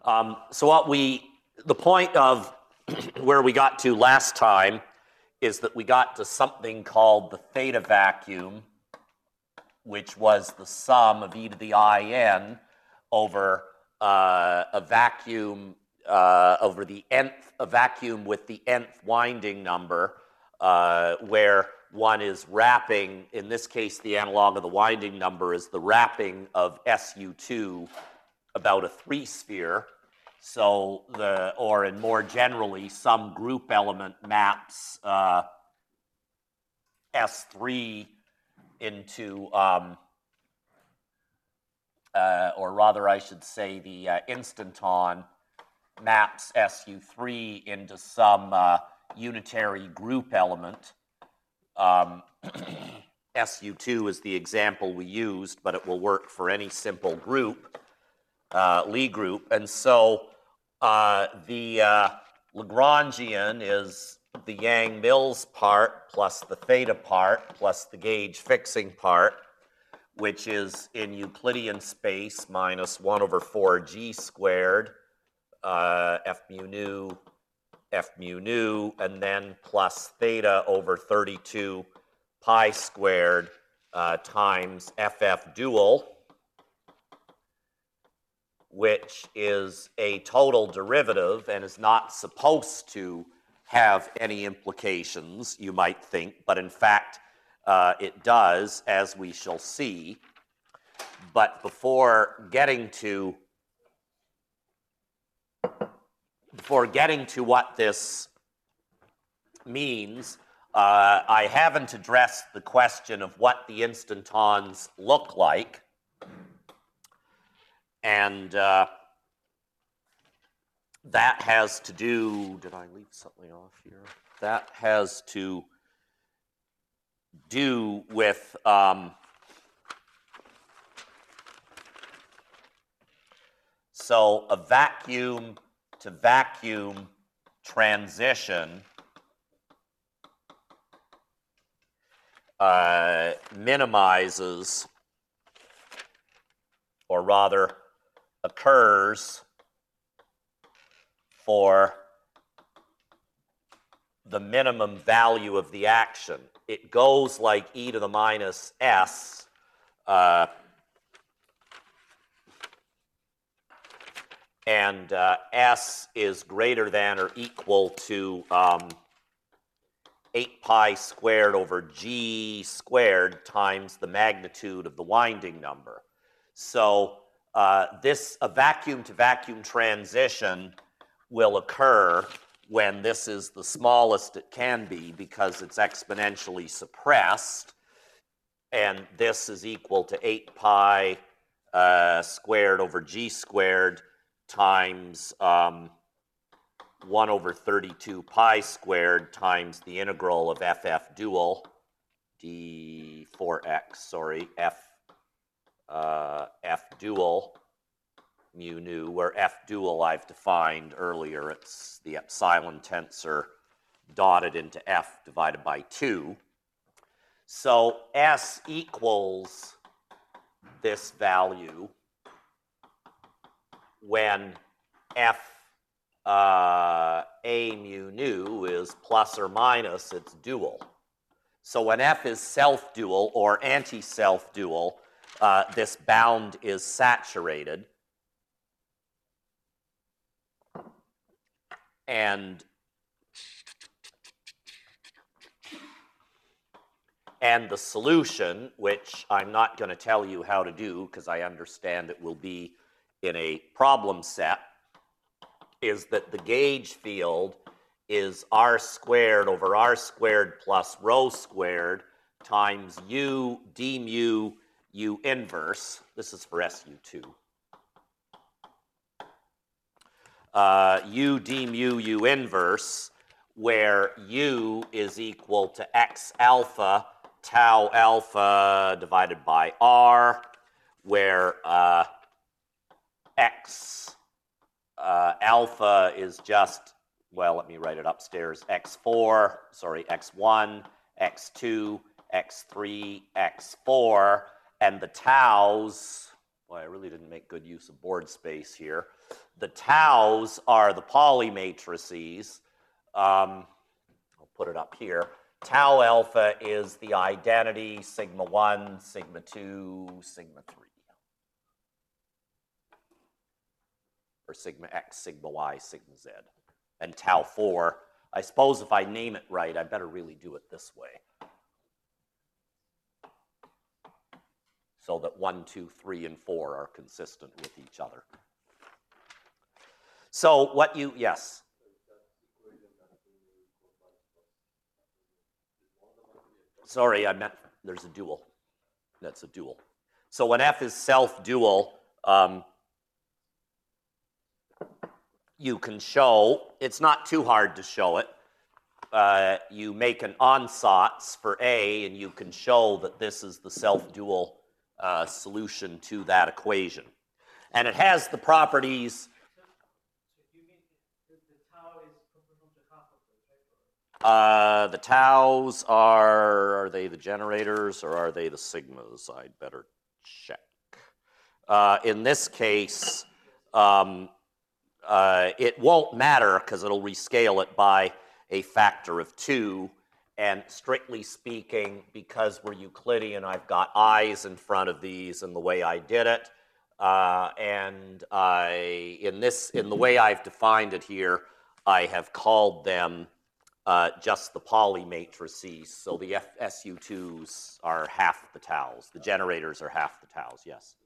The point of where we got to last time is that we got to something called the theta vacuum, which was the sum of e to the in over a vacuum over the nth, a vacuum with the nth winding number, where one is wrapping, in this case, the analog of the winding number is the wrapping of SU2 about a 3-sphere. So or in more generally, some group element maps S3 into, or rather I should say the instanton maps SU3 into some unitary group element. SU2 is the example we used, but it will work for any simple group, Lie group. And so the Lagrangian is the Yang-Mills part plus the theta part plus the gauge fixing part, which is in Euclidean space minus 1 over 4g squared, f mu nu, and then plus theta over 32 pi squared times ff dual, which is a total derivative and is not supposed to have any implications, you might think, but in fact it does, as we shall see. But before getting to what this means, I haven't addressed the question of what the instantons look like. And that has to do, did I leave something off here? That has to do with so a vacuum to vacuum transition minimizes, or rather occurs for the minimum value of the action. It goes like e to the minus s, and s is greater than or equal to 8 pi squared over g squared times the magnitude of the winding number. So a vacuum to vacuum transition will occur when this is the smallest it can be because it's exponentially suppressed, and this is equal to 8 pi squared over g squared times 1 over 32 pi squared times the integral of ff dual d4x, sorry, f dual mu nu, where f dual I've defined earlier. It's the epsilon tensor dotted into f divided by 2. So s equals this value when f a mu nu is plus or minus its dual. So when f is self-dual or anti-self-dual, this bound is saturated. And the solution, which I'm not going to tell you how to do because I understand it will be in a problem set, is that the gauge field is r squared over r squared plus rho squared times u d mu u inverse. This is for SU2. U d mu u inverse, where u is equal to x alpha tau alpha divided by r, where x alpha is just, well, let me write it upstairs, x1, x2, x3, x4, and the taus, Boy, I really didn't make good use of board space here. The taus are the Pauli matrices. I'll put it up here. Tau alpha is the identity, sigma 1, sigma 2, sigma 3. Or sigma x, sigma y, sigma z. And tau 4, I suppose if I name it right, I better really do it this way. So that 1, 2, 3, and 4 are consistent with each other. So what you, yes? Sorry, I meant there's a dual. That's a dual. So when F is self-dual, you can show, it's not too hard to show it. You make an ansatz for A, and you can show that this is the self-dual solution to that equation. And it has the properties. You mean the tau is proportional to half of it, right? The taus are they the generators or are they the sigmas? I'd better check. In this case, it won't matter because it'll rescale it by a factor of 2. And strictly speaking, because we're Euclidean, I've got i's in front of these in the way I did it. In the way I've defined it here, I have called them just the Pauli matrices. So the SU2s are half the taus. The generators are half the taus, yes.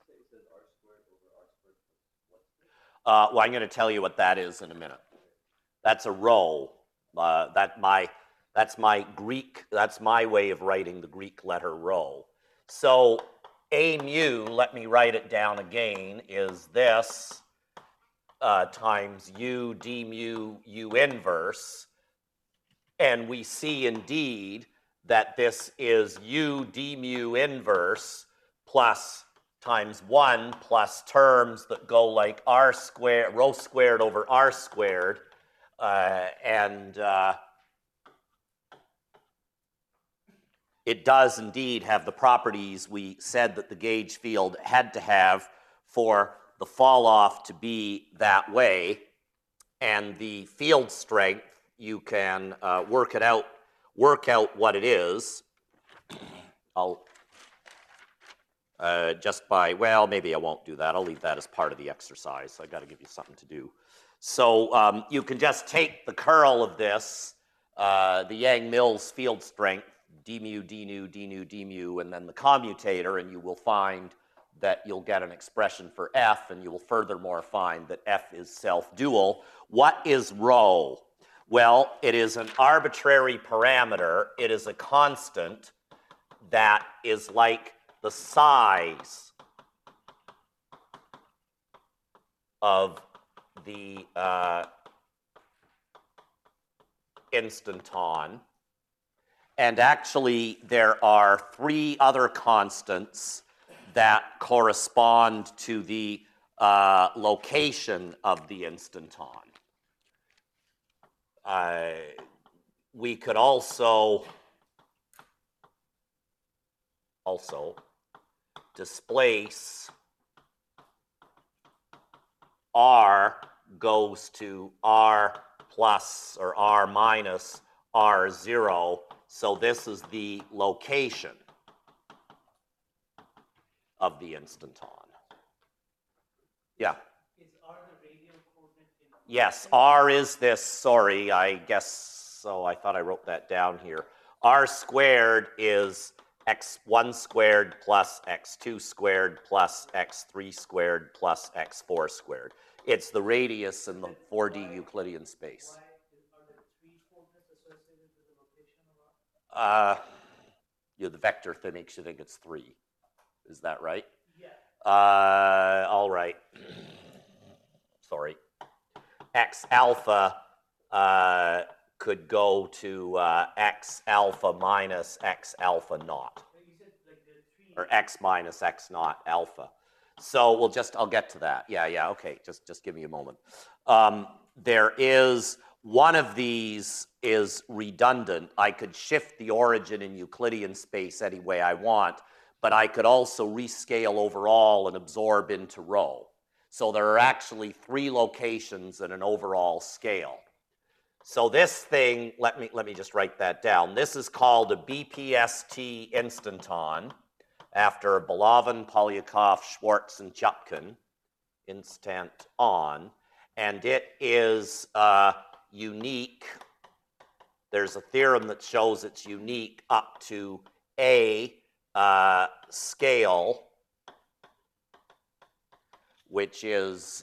Well, I'm going to tell you what that is in a minute. That's a rho. That's my Greek, that's my way of writing the Greek letter rho. So A mu, let me write it down again, is this times U d mu U inverse. And we see indeed that this is U d mu inverse plus times 1 plus terms that go like r squared, rho squared over r squared. It does indeed have the properties we said that the gauge field had to have for the fall off to be that way. And the field strength, you can work out what it is. I'll just by, well, maybe I won't do that. I'll leave that as part of the exercise. I got to give you something to do. So you can just take the curl of this, the Yang-Mills field strength, d mu, d nu, d nu, d mu, and then the commutator, and you will find that you'll get an expression for F, and you will furthermore find that F is self-dual. What is rho? Well, it is an arbitrary parameter. It is a constant that is like the size of the instanton. And actually, there are 3 other constants that correspond to the location of the instanton. We could also displace r goes to r plus or r minus r0. So this is the location of the instanton. Yeah? Is r the radial coordinate? Yes, r is this, sorry, I guess, so I thought I wrote that down here. R squared is x1 squared plus x2 squared plus x3 squared plus x4 squared. It's the radius in the 4D Euclidean space. Why are there 3 coordinates associated with the location of r? The vector thing makes you think it's 3. Is that right? Yeah. All right. Sorry. X alpha could go to x alpha minus x alpha naught. You said like the 3. Or x minus x naught alpha. So I'll get to that. Yeah, okay. Just give me a moment. There is, one of these is redundant. I could shift the origin in Euclidean space any way I want, but I could also rescale overall and absorb into rho. So there are actually 3 locations in an overall scale. So this thing, let me just write that down. This is called a BPST instanton after Belavin, Polyakov, Schwartz, and Chutkan, instanton, and it is unique. There's a theorem that shows it's unique up to a scale, which is,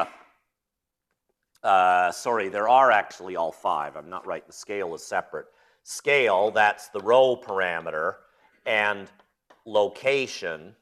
sorry, there are actually all 5. I'm not right. The scale is separate. Scale, that's the rho parameter, and location,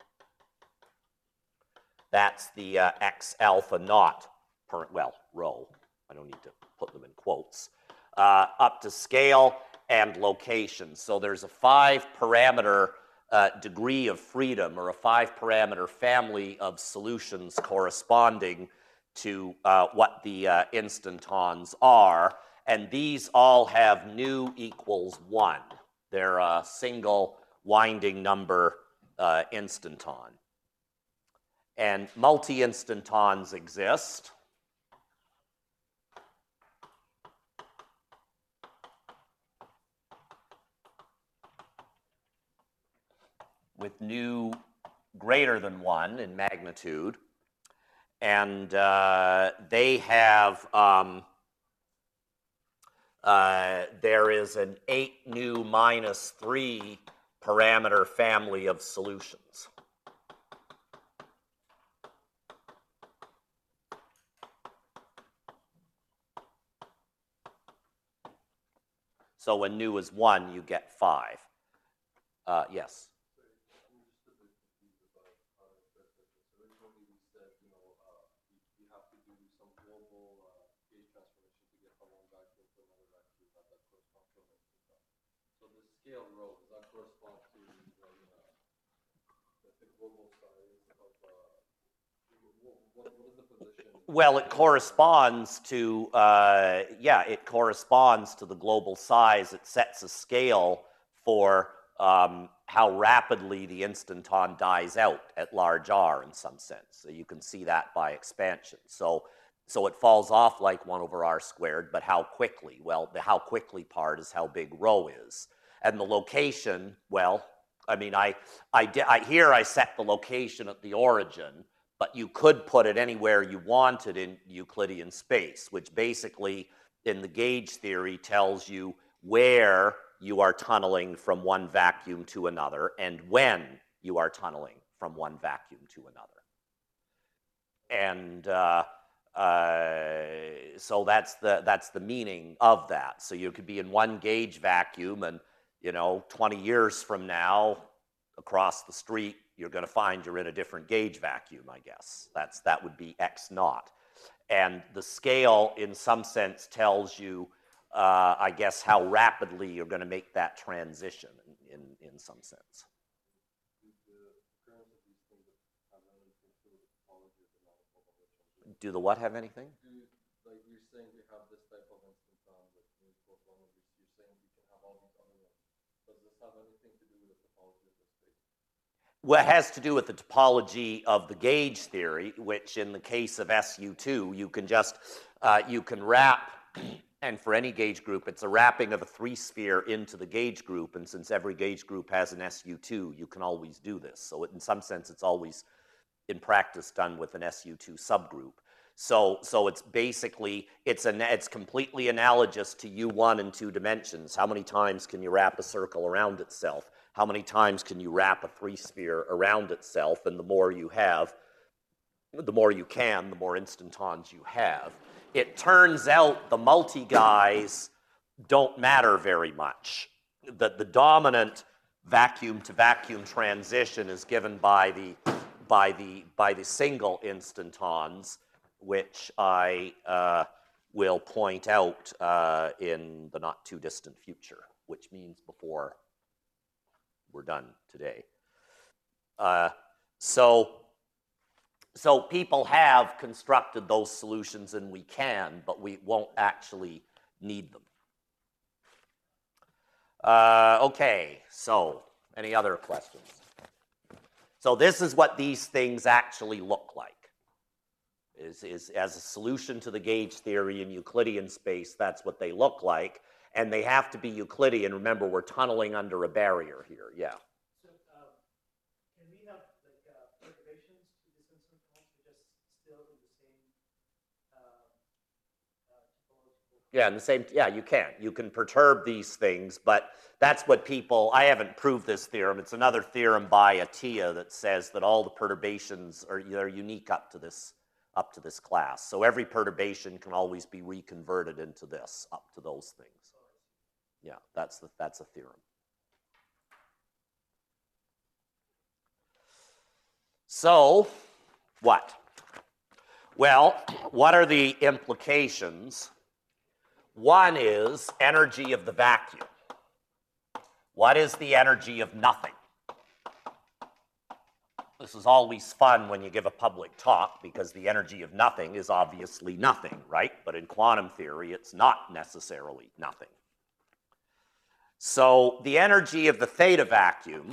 that's the x alpha naught, well, rho. I don't need to put them in quotes. Up to scale and location. So there's a 5-parameter degree of freedom, or a 5-parameter family of solutions corresponding to what the instantons are, and these all have nu equals 1. They're a single winding number instanton. And multi-instantons exist. With nu greater than 1 in magnitude. And they have, there is an 8 nu minus 3 parameter family of solutions. So when nu is 1, you get 5. Yes? Scale rho, does that correspond to the global size of, what is the position? Well, it corresponds to, yeah, it corresponds to the global size. It sets a scale for how rapidly the instanton dies out at large R in some sense. So you can see that by expansion. So it falls off like 1 over R squared, but how quickly? Well, the how quickly part is how big rho is. And the location, well, I mean, here I set the location at the origin, but you could put it anywhere you wanted in Euclidean space, which basically in the gauge theory tells you where you are tunneling from one vacuum to another and when you are tunneling from one vacuum to another. And so that's the meaning of that. So you could be in one gauge vacuum, and 20 years from now, across the street, you're going to find you're in a different gauge vacuum, I guess. That would be x naught. And the scale, in some sense, tells you, I guess, how rapidly you're going to make that transition in some sense. Do the what have anything? Like you're saying you have this type of instanton with nu equals 1, you're saying you can have all these other ones. Does this have anything to do with the topology of the space? Well, it has to do with the topology of the gauge theory, which in the case of SU2, you can just, you can wrap, and for any gauge group, it's a wrapping of a 3-sphere into the gauge group, and since every gauge group has an SU2, you can always do this. So in some sense, it's always, in practice, done with an SU2 subgroup. So it's basically, it's completely analogous to U1 in 2 dimensions. How many times can you wrap a circle around itself? How many times can you wrap a 3-sphere around itself? And the more you have, the more you can, the more instantons you have. It turns out the multi-guys don't matter very much. That the dominant vacuum-to-vacuum transition is given by the single instantons, which I will point out in the not-too-distant future, which means before we're done today. So people have constructed those solutions, and we can, but we won't actually need them. Okay, so any other questions? So this is what these things actually look like. Is as a solution to the gauge theory in Euclidean space, that's what they look like. And they have to be Euclidean. Remember, we're tunneling under a barrier here. Yeah. So, can we have like perturbations to this instance but just still in the same topological? Yeah, in the same. Yeah, you can. You can perturb these things, but that's what people. I haven't proved this theorem. It's another theorem by Atiyah that says that all the perturbations are unique up to this class. So every perturbation can always be reconverted into this up to those things. Yeah, that's a theorem. So, what? Well, what are the implications? One is energy of the vacuum. What is the energy of nothing? This is always fun when you give a public talk because the energy of nothing is obviously nothing, right? But in quantum theory, it's not necessarily nothing. So the energy of the theta vacuum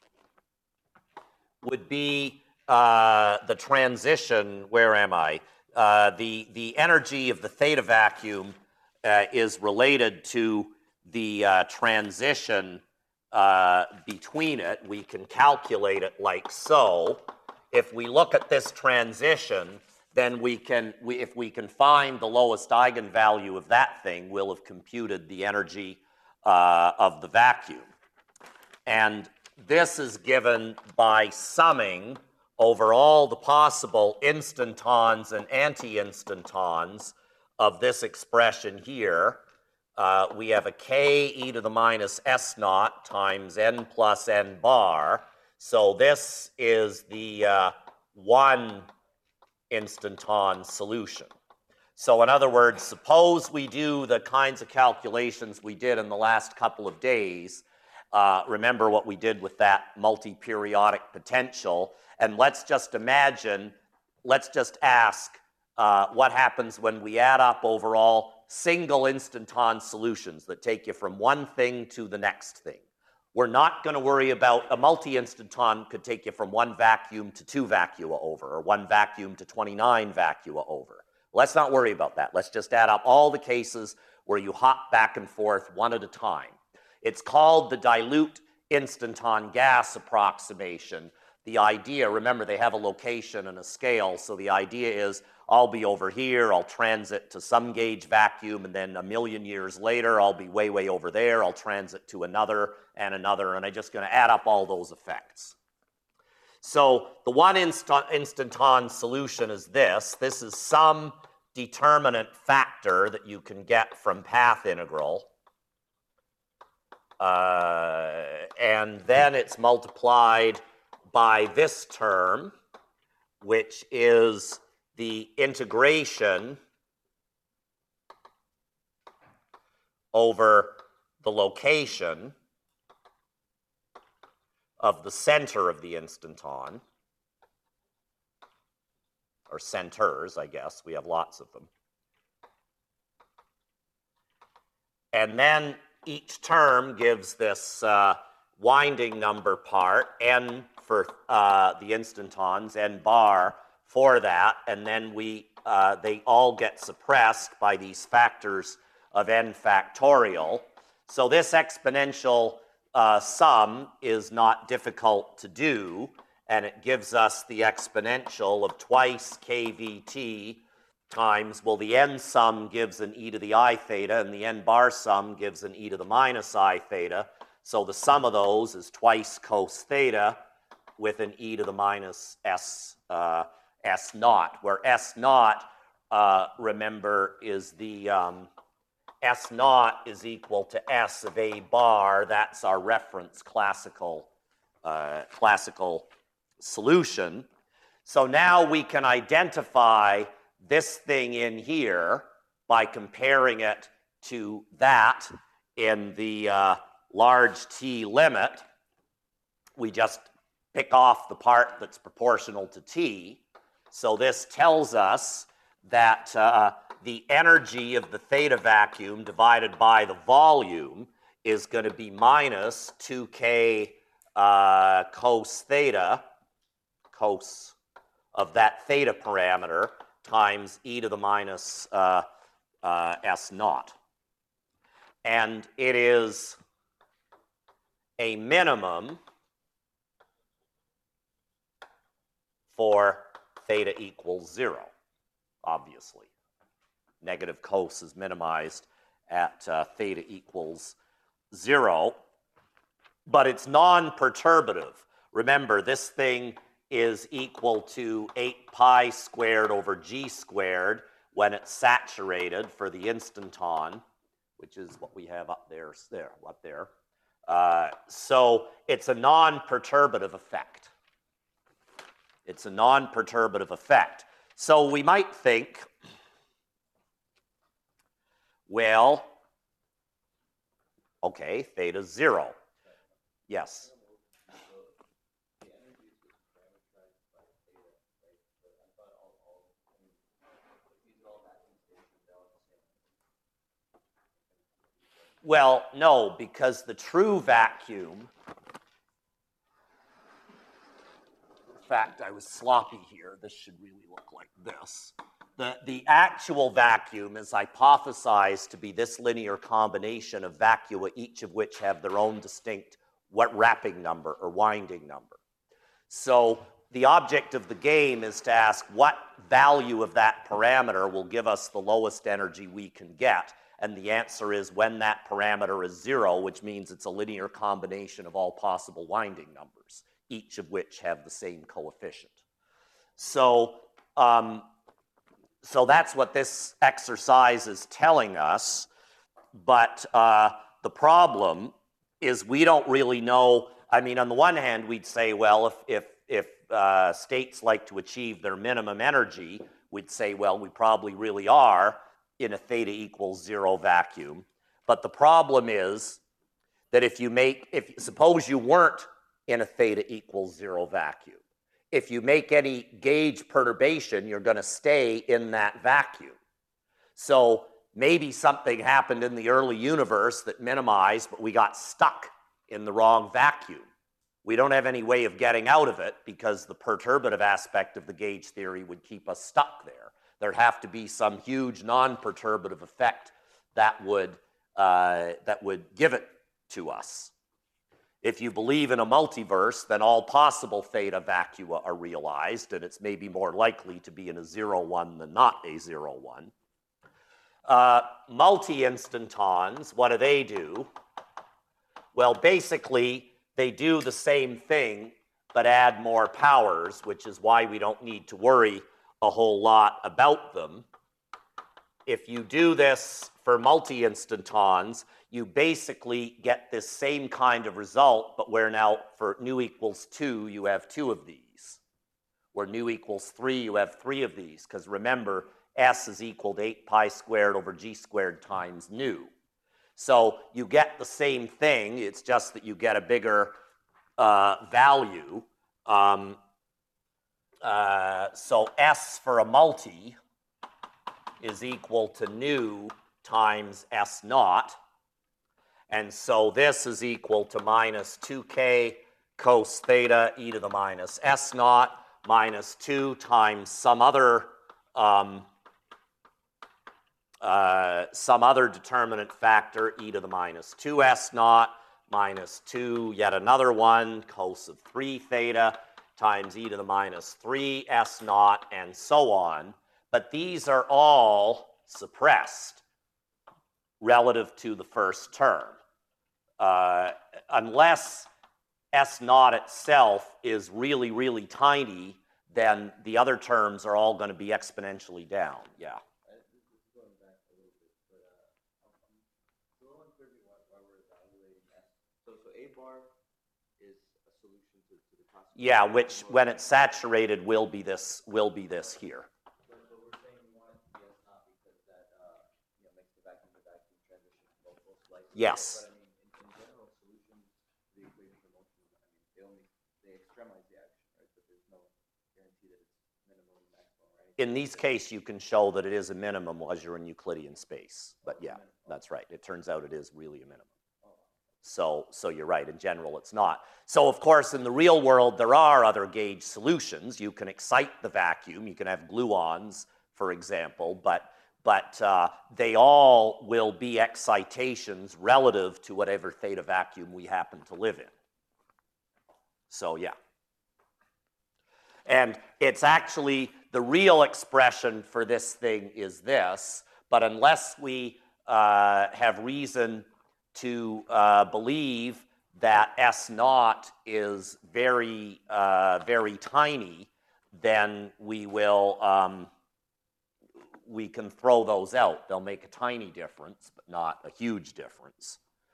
would be the transition. Where am I? The energy of the theta vacuum is related to the transition between it. We can calculate it like so. If we look at this transition, then if we can find the lowest eigenvalue of that thing, we'll have computed the energy of the vacuum. And this is given by summing over all the possible instantons and anti-instantons of this expression here. We have a k e to the minus s naught times n plus n bar. So this is the one instanton solution. So in other words, suppose we do the kinds of calculations we did in the last couple of days. Remember what we did with that multi-periodic potential. And let's just ask what happens when we add up overall single instanton solutions that take you from one thing to the next thing. We're not going to worry about a multi-instanton could take you from one vacuum to 2 vacua over, or one vacuum to 29 vacua over. Let's not worry about that. Let's just add up all the cases where you hop back and forth one at a time. It's called the dilute instanton gas approximation. The idea, remember, they have a location and a scale, so the idea is I'll be over here, I'll transit to some gauge vacuum, and then a million years later, I'll be way, way over there, I'll transit to another, and I'm just going to add up all those effects. So the one instanton solution is this. This is some determinant factor that you can get from path integral. And then it's multiplied by this term, which is the integration over the location of the center of the instanton, or centers, I guess. We have lots of them. And then each term gives this winding number part, n for the instantons, n bar for that, and then they all get suppressed by these factors of n factorial. So this exponential sum is not difficult to do, and it gives us the exponential of twice kVt times, well, the n sum gives an e to the I theta, and the n bar sum gives an e to the minus I theta. So the sum of those is twice cos theta with an e to the minus s naught, where s naught, remember, is the s naught is equal to s of a bar. That's our reference classical solution. So now we can identify this thing in here by comparing it to that in the large T limit. We just pick off the part that's proportional to T. So this tells us that the energy of the theta vacuum divided by the volume is going to be minus 2k cos theta cos of that theta parameter times e to the minus s naught. And it is a minimum for theta equals 0, obviously. Negative cos is minimized at theta equals 0, but it's non-perturbative. Remember, this thing is equal to 8 pi squared over g squared when it's saturated for the instanton, which is what we have up there, so it's a non-perturbative effect. It's a non-perturbative effect. So we might think, well, okay, theta's 0. Yes? Well, no, because the true vacuum, in fact, I was sloppy here. This should really look like this. The actual vacuum is hypothesized to be this linear combination of vacua, each of which have their own distinct wrapping number or winding number. So the object of the game is to ask what value of that parameter will give us the lowest energy we can get. And the answer is when that parameter is 0, which means it's a linear combination of all possible winding numbers, each of which have the same coefficient. So, so that's what this exercise is telling us. But the problem is we don't really know. I mean, on the one hand, we'd say, well, if states like to achieve their minimum energy, we'd say, well, we probably really are in a theta equals 0 vacuum. But the problem is that if suppose you weren't in a theta equals 0 vacuum, if you make any gauge perturbation, you're going to stay in that vacuum. So maybe something happened in the early universe that minimized, but we got stuck in the wrong vacuum. We don't have any way of getting out of it because the perturbative aspect of the gauge theory would keep us stuck there. There'd have to be some huge non-perturbative effect that would give it to us. If you believe in a multiverse, then all possible theta vacua are realized, and it's maybe more likely to be in a 0-1 than not a 0-1. Multi-instantons, what do? Well, basically, they do the same thing, but add more powers, which is why we don't need to worry a whole lot about them. If you do this for multi-instantons, you basically get this same kind of result, but where now for nu equals 2, you have 2 of these. Where nu equals 3, you have 3 of these, because remember, s is equal to 8 pi squared over g squared times nu. So you get the same thing, it's just that you get a bigger value. So S for a multi is equal to nu times S naught. And so this is equal to minus 2k cos theta e to the minus S naught minus 2 times some other determinant factor e to the minus 2S naught minus 2, yet another one, cos of 3 theta times e to the minus 3 S naught, and so on. But these are all suppressed relative to the first term. Unless S naught itself is really, really tiny, then the other terms are all going to be exponentially down. Yeah. This is going back a little bit, but I'm still unclear why we're evaluating S. So A bar is a solution to the classical. Yeah, which when it's saturated will be this here. But we're saying we want it to be S naught because that makes the vacuum to vacuum transition most likely. Yes. But I mean, in general, solutions to the equation for motion, I mean, they extremize the action, right? But there's no guarantee that it's minimum and maximum, right? In these cases, you can show that it is a minimum as you're in Euclidean space. But yeah, that's right. It turns out it is really a minimum. So you're right, in general it's not. So of course in the real world there are other gauge solutions. You can excite the vacuum, you can have gluons, for example, but they all will be excitations relative to whatever theta vacuum we happen to live in. So yeah. And it's actually, the real expression for this thing is this, but unless we have reason to believe that S naught is very, very tiny, then we will, we can throw those out. They'll make a tiny difference, but not a huge difference.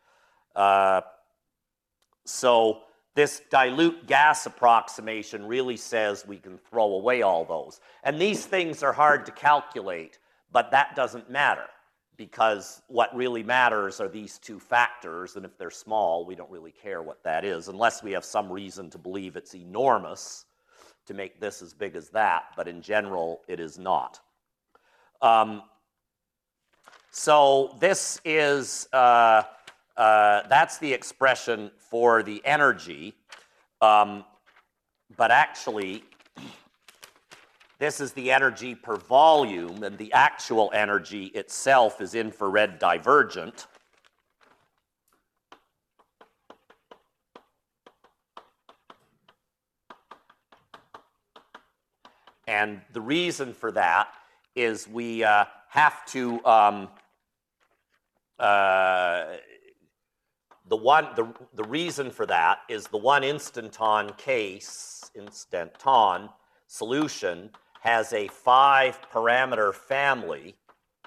So this dilute gas approximation really says we can throw away all those. And these things are hard to calculate, but that doesn't matter, because what really matters are these two factors, and if they're small, we don't really care what that is, unless we have some reason to believe it's enormous to make this as big as that, but in general, it is not. So this is, that's the expression for the energy, but actually, this is the energy per volume, and the actual energy itself is infrared divergent. And the reason for that is we have to, the reason for that is the one instanton case, instanton solution has a 5-parameter family,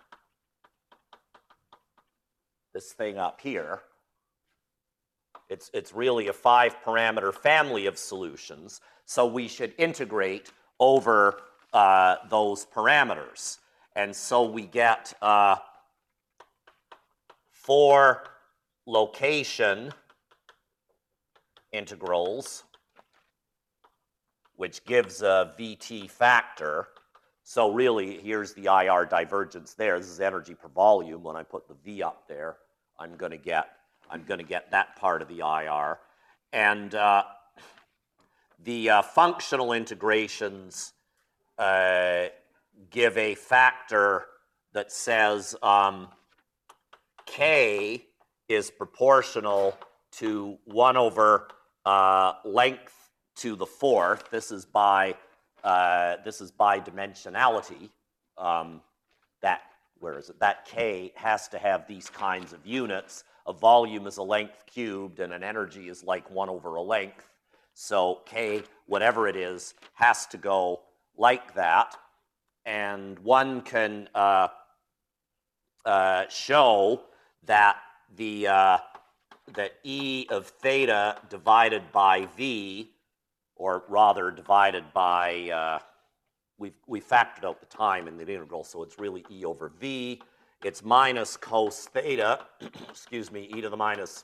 this thing up here. It's really a 5-parameter family of solutions, so we should integrate over those parameters. And so we get 4 location integrals, which gives a VT factor. So really, here's the IR divergence there. This is energy per volume. When I put the V up there, I'm going to get that part of the IR. And the functional integrations give a factor that says K is proportional to 1 over length to the 4th. This is by dimensionality. That K has to have these kinds of units. A volume is a length cubed, and an energy is like 1 over a length. So K, whatever it is, has to go like that. And one can show that that E of theta divided by V, or rather divided by, we factored out the time in the integral, so it's really E over V. It's minus cos theta, excuse me, e to the minus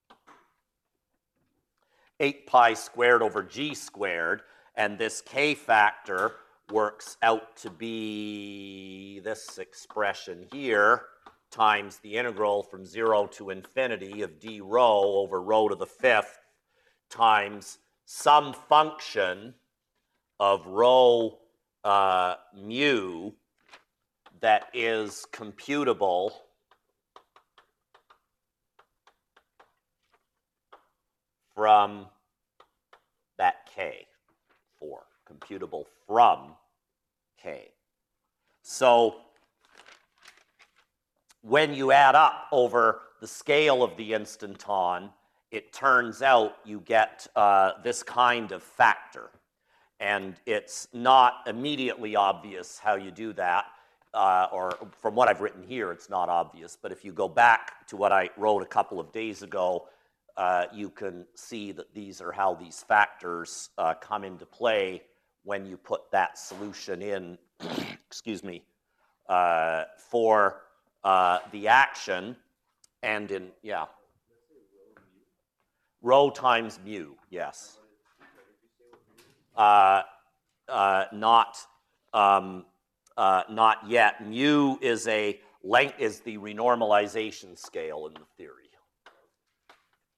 8 pi squared over g squared, and this K factor works out to be this expression here times the integral from 0 to infinity of d rho over rho to the 5th times some function of rho mu that is computable from that K, 4, computable from K. So when you add up over the scale of the instanton, it turns out you get this kind of factor. And it's not immediately obvious how you do that, or from what I've written here, it's not obvious. But if you go back to what I wrote a couple of days ago, you can see that these are how these factors come into play when you put that solution in, excuse me, for the action, and in, yeah. Rho times mu, yes. Not yet. Mu is the renormalization scale in the theory.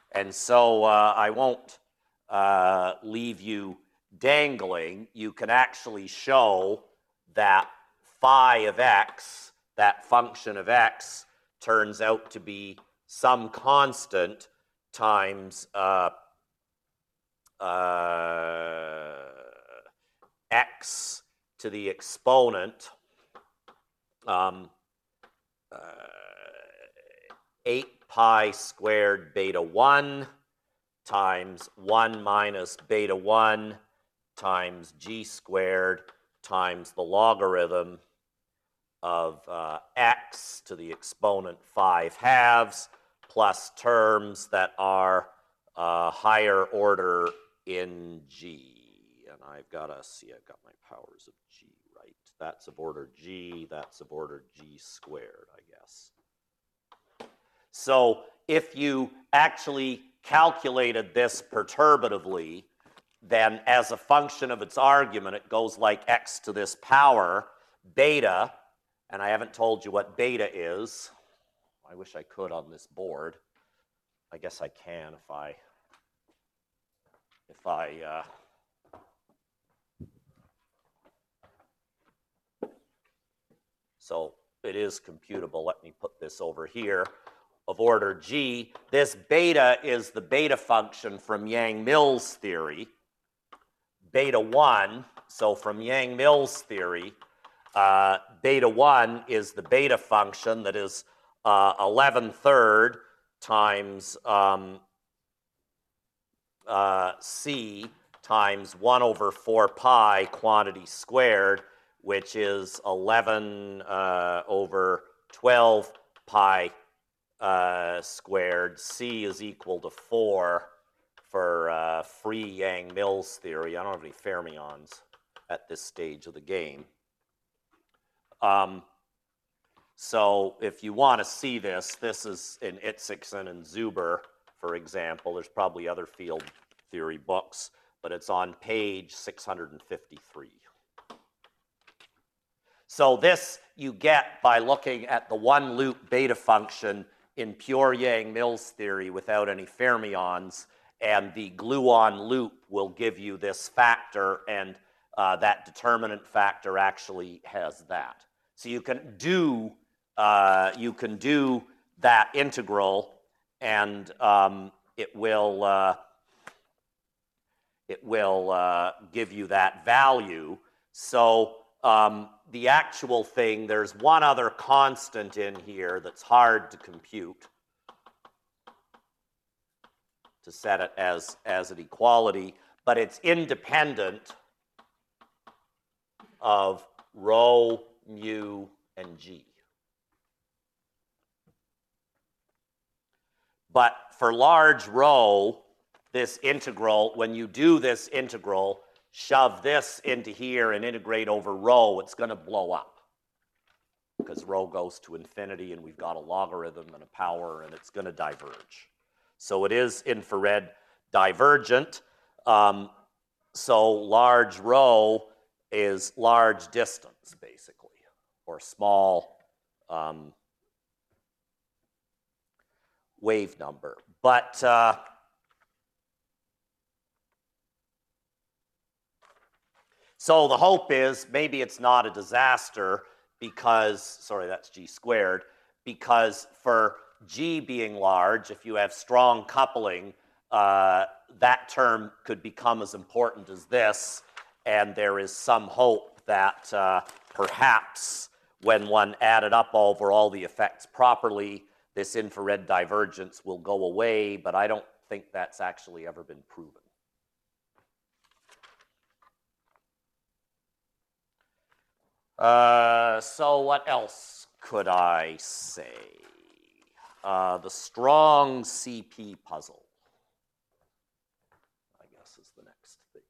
And so I won't leave you dangling. You can actually show that phi of x, that function of x, turns out to be some constant times x to the exponent 8 pi squared beta 1 times 1 minus beta 1 times g squared times the logarithm of x to the exponent 5 halves plus terms that are higher order in g. And I've got to see, I've got my powers of g right. That's of order g, that's of order g squared, I guess. So if you actually calculated this perturbatively, then as a function of its argument, it goes like x to this power, beta, and I haven't told you what beta is. I wish I could on this board. I guess I can if I so it is computable. Let me put this over here. Of order g, this beta is the beta function from Yang-Mills theory. Beta 1, so from Yang-Mills theory, beta 1 is the beta function that is 11/3 times c times 1 over 4 pi quantity squared, which is 11 over 12 pi squared. C is equal to 4 for free Yang-Mills theory. I don't have any fermions at this stage of the game. So if you want to see this, this is in Itzikson and Zuber, for example. There's probably other field theory books, but it's on page 653. So this you get by looking at the one loop beta function in pure Yang-Mills theory without any fermions, and the gluon loop will give you this factor, and that determinant factor actually has that. So you can do that integral, and it will give you that value. So the actual thing, there's one other constant in here that's hard to compute, to set it as an equality, but it's independent of rho, mu, and g. But for large rho, this integral, when you do this integral, shove this into here and integrate over rho, it's going to blow up, because rho goes to infinity and we've got a logarithm and a power, and it's going to diverge. So it is infrared divergent. So large rho is large distance, basically, or small wave number. But so the hope is maybe it's not a disaster because, sorry, that's g squared, because for g being large, if you have strong coupling, that term could become as important as this, and there is some hope that perhaps when one added up over all the effects properly, this infrared divergence will go away, but I don't think that's actually ever been proven. So what else could I say? The strong CP puzzle, I guess, is the next thing.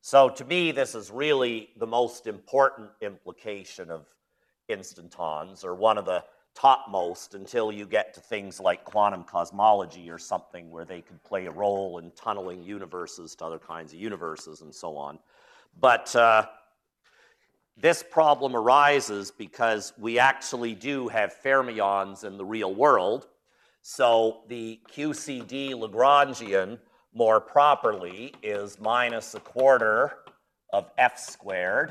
So to me, this is really the most important implication of instantons, or one of the topmost, until you get to things like quantum cosmology or something where they could play a role in tunneling universes to other kinds of universes and so on. But this problem arises because we actually do have fermions in the real world. So the QCD Lagrangian, more properly, is minus a quarter of f squared.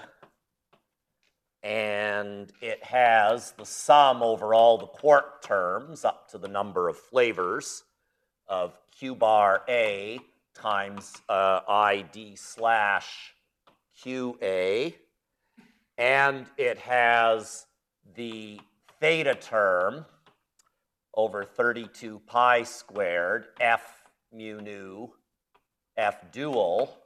And it has the sum over all the quark terms up to the number of flavors of q bar a times id slash qa. And it has the theta term over 32 pi squared f mu nu f dual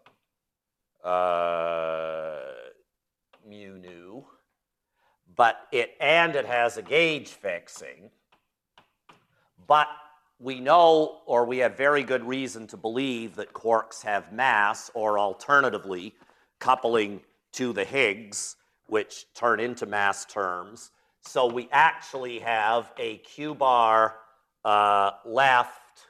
mu nu. But it has a gauge fixing. But we know, or we have very good reason to believe, that quarks have mass, or alternatively, coupling to the Higgs, which turn into mass terms. So we actually have a q bar left.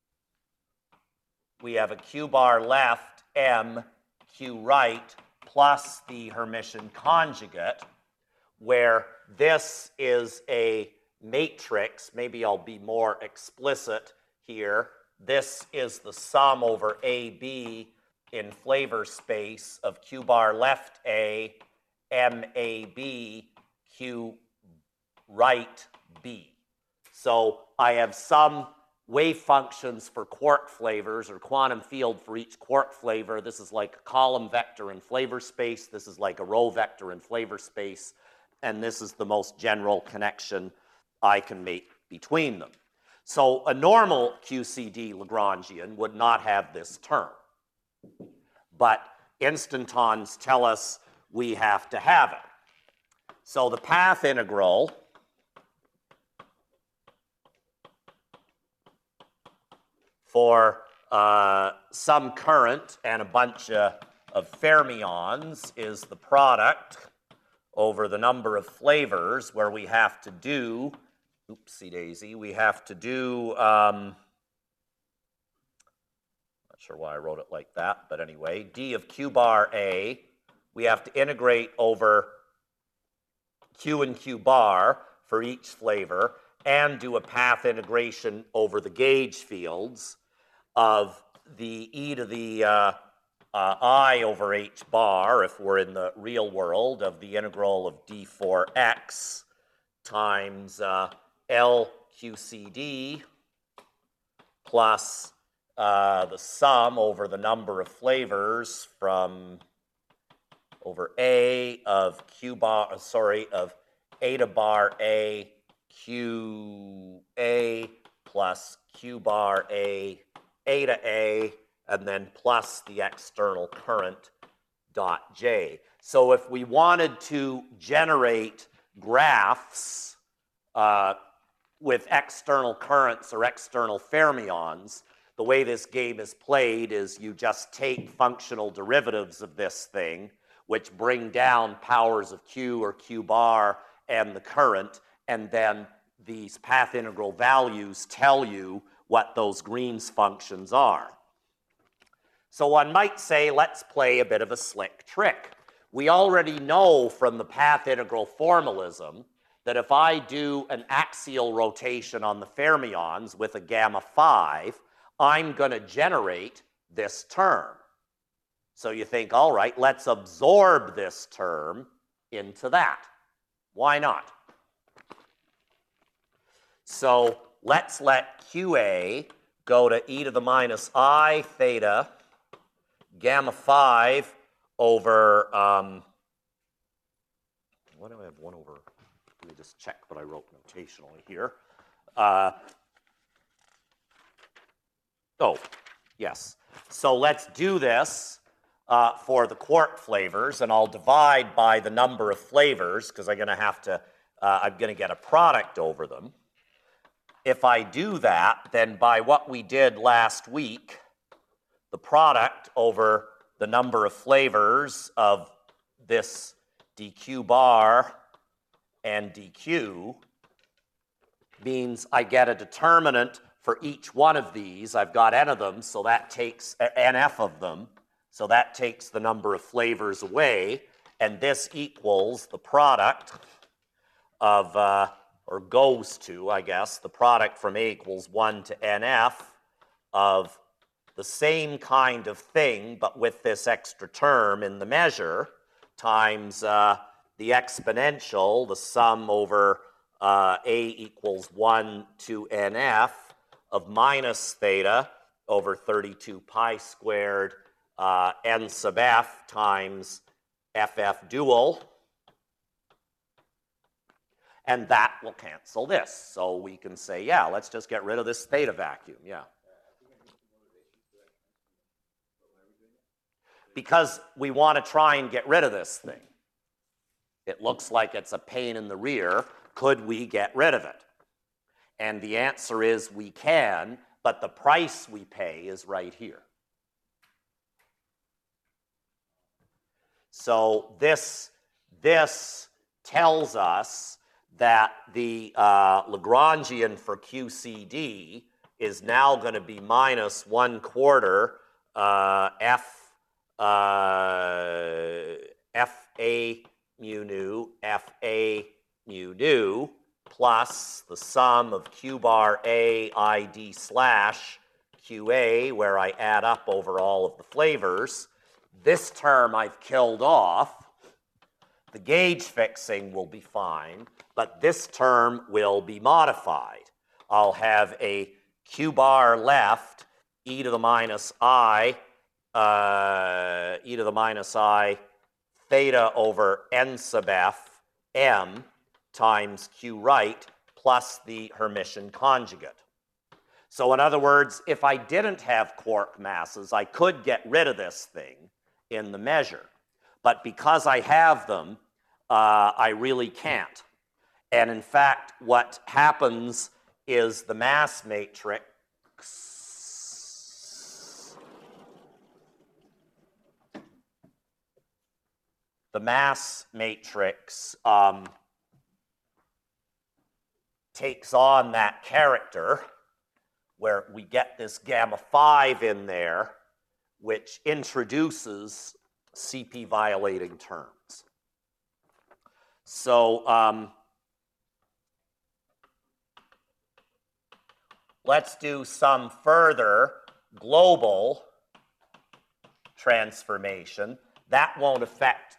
We have a q bar left m q right plus the Hermitian conjugate, where this is a matrix. Maybe I'll be more explicit here. This is the sum over AB in flavor space of q bar left A, MAB, q right B. So I have some wave functions for quark flavors, or quantum field for each quark flavor. This is like a column vector in flavor space. This is like a row vector in flavor space. And this is the most general connection I can make between them. So a normal QCD Lagrangian would not have this term. But instantons tell us we have to have it. So the path integral for some current and a bunch of fermions is the product over the number of flavors, where we have to do, oopsie daisy, we have to do, not sure why I wrote it like that, but anyway, d of q bar a, we have to integrate over q and q bar for each flavor, and do a path integration over the gauge fields of the e to the I over h bar, if we're in the real world, of the integral of d4x times LQCD plus the sum over the number of flavors from over A of q bar, of eta bar A q A plus q bar A eta A, and then plus the external current dot J. So if we wanted to generate graphs with external currents or external fermions, the way this game is played is you just take functional derivatives of this thing, which bring down powers of q or q bar and the current, and then these path integral values tell you what those Green's functions are. So one might say, let's play a bit of a slick trick. We already know from the path integral formalism that if I do an axial rotation on the fermions with a gamma 5, I'm going to generate this term. So you think, all right, let's absorb this term into that. Why not? So let's let QA go to e to the minus I theta gamma 5 over, why do I have 1 over, let me just check what I wrote notationally here. Oh, yes. So let's do this for the quark flavors, and I'll divide by the number of flavors, because I'm going to have to, I'm going to get a product over them. If I do that, then by what we did last week, the product over the number of flavors of this dq bar and dq means I get a determinant for each one of these. I've got n of them, so that takes nf of them, so that takes the number of flavors away, and this equals the product of, or goes to, I guess, the product from A equals 1 to nf of the same kind of thing, but with this extra term in the measure, times the exponential, the sum over A equals 1 to nf of minus theta over 32 pi squared n sub f times ff dual. And that will cancel this. So we can say, yeah, let's just get rid of this theta vacuum. Yeah. Because we want to try and get rid of this thing. It looks like it's a pain in the rear. Could we get rid of it? And the answer is we can, but the price we pay is right here. So this tells us that the Lagrangian for QCD is now going to be minus 1/4 FA mu nu, FA mu nu, plus the sum of Q bar A ID slash QA, where I add up over all of the flavors. This term I've killed off. The gauge fixing will be fine, but this term will be modified. I'll have a Q bar left, e to the minus I theta over n sub f m times q right plus the Hermitian conjugate. So in other words, if I didn't have quark masses, I could get rid of this thing in the measure. But because I have them, I really can't. And in fact, what happens is the mass matrix takes on that character where we get this gamma 5 in there, which introduces CP violating terms. So let's do some further global transformation. That won't affect,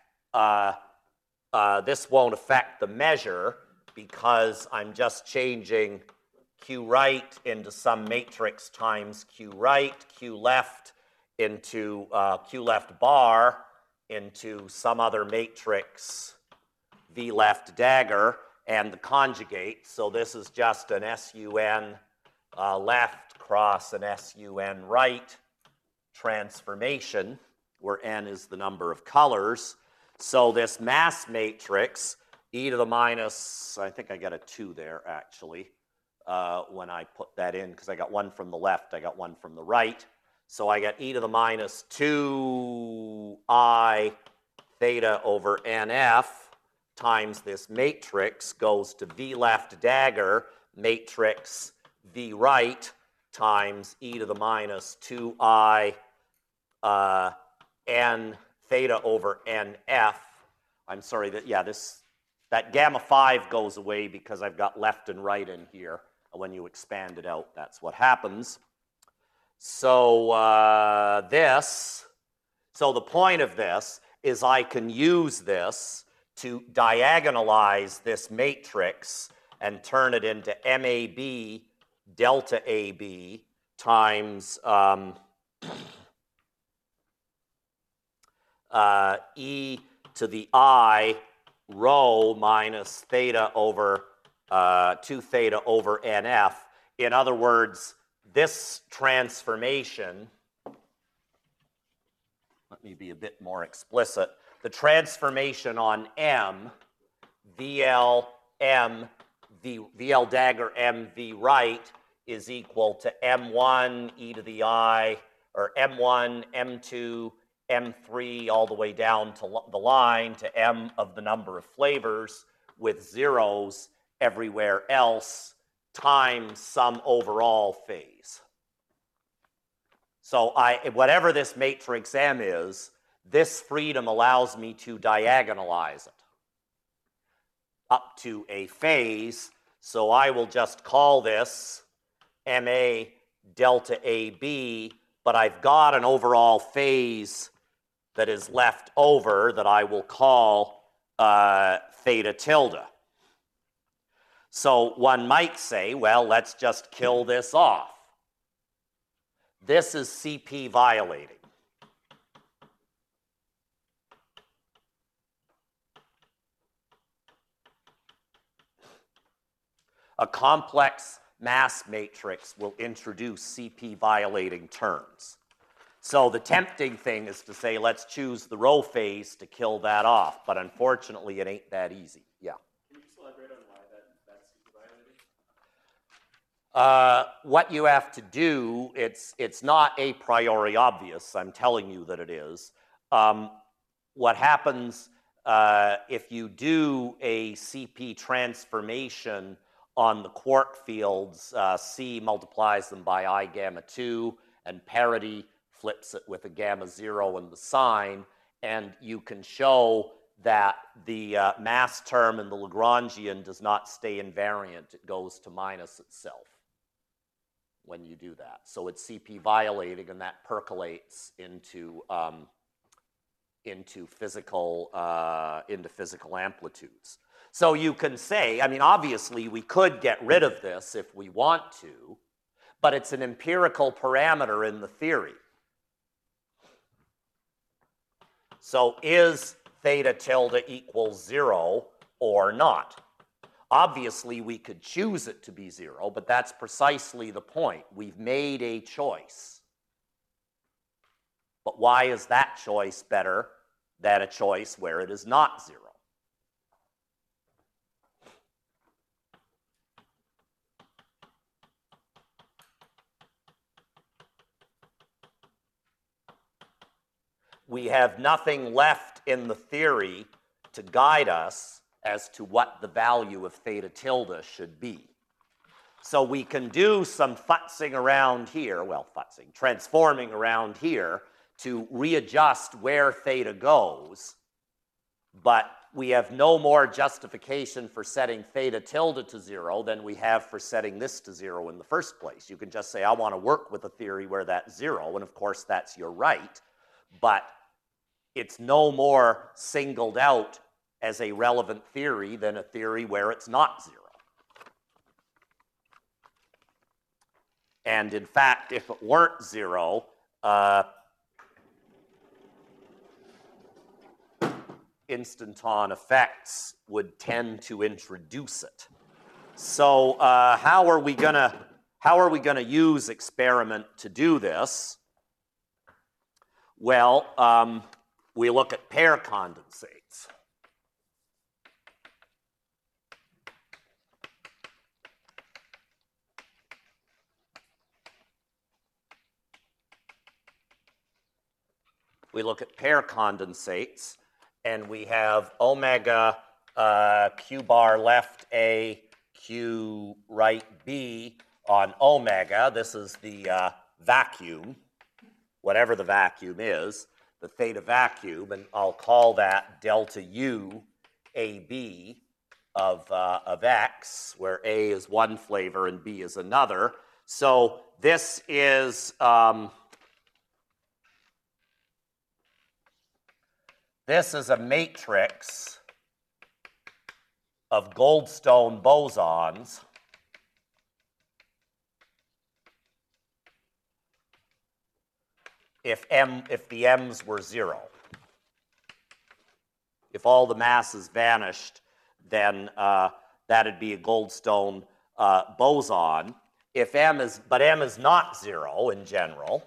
this won't affect the measure because I'm just changing Q right into some matrix times Q right, Q left into Q left bar into some other matrix V left dagger and the conjugate. So this is just an SUN left cross an SUN right transformation where n is the number of colors. So this mass matrix, e to the minus, I think I got a 2 there actually when I put that in because I got one from the left, I got one from the right. So I got e to the minus 2I theta over NF times this matrix goes to V left dagger matrix V right times e to the minus 2I n theta over NF. I'm sorry that, yeah, that gamma 5 goes away because I've got left and right in here. When you expand it out, that's what happens. So so the point of this is I can use this to diagonalize this matrix and turn it into MAB delta AB times e to the I rho minus theta over 2 theta over NF. In other words, this transformation, let me be a bit more explicit, the transformation on M, VL dagger M V right is equal to M1 e to the I, or M1, M2, M3 all the way down to the line to M of the number of flavors with zeros everywhere else times some overall phase. So whatever this matrix M is, this freedom allows me to diagonalize it up to a phase. So I will just call this MA delta AB, but I've got an overall phase that is left over that I will call theta tilde. So one might say, well, let's just kill this off. This is CP violating. A complex mass matrix will introduce CP violating terms. So the tempting thing is to say, let's choose the row phase to kill that off. But unfortunately, it ain't that easy. Yeah. Can you just elaborate on why that's CP violating? What you have to do, it's not a priori obvious. I'm telling you that it is. What happens if you do a CP transformation on the quark fields, C multiplies them by I gamma 2, and parity flips it with a gamma 0 and the sign, and you can show that the mass term in the Lagrangian does not stay invariant. It goes to minus itself when you do that. So it's CP violating, and that percolates into physical amplitudes. So you can say, I mean, obviously we could get rid of this if we want to, but it's an empirical parameter in the theory. So is theta tilde equals 0 or not? Obviously we could choose it to be 0, but that's precisely the point. We've made a choice. But why is that choice better than a choice where it is not 0? We have nothing left in the theory to guide us as to what the value of theta tilde should be. So we can do some futzing around here, well, futzing, transforming around here to readjust where theta goes, but we have no more justification for setting theta tilde to 0 than we have for setting this to 0 in the first place. You can just say, I want to work with a theory where that's 0, and of course that's your right, but it's no more singled out as a relevant theory than a theory where it's not 0. And in fact, if it weren't 0, instanton effects would tend to introduce it. So how are we gonna use experiment to do this? Well, we look at pair condensates. We look at pair condensates, and we have omega q bar left A, q right B on omega. This is the vacuum, whatever the vacuum is, the theta vacuum, and I'll call that delta U AB of X, where A is one flavor and B is another. So this is a matrix of Goldstone bosons if the m's were 0. If all the masses vanished, then that'd be a Goldstone boson. If m is not 0 in general.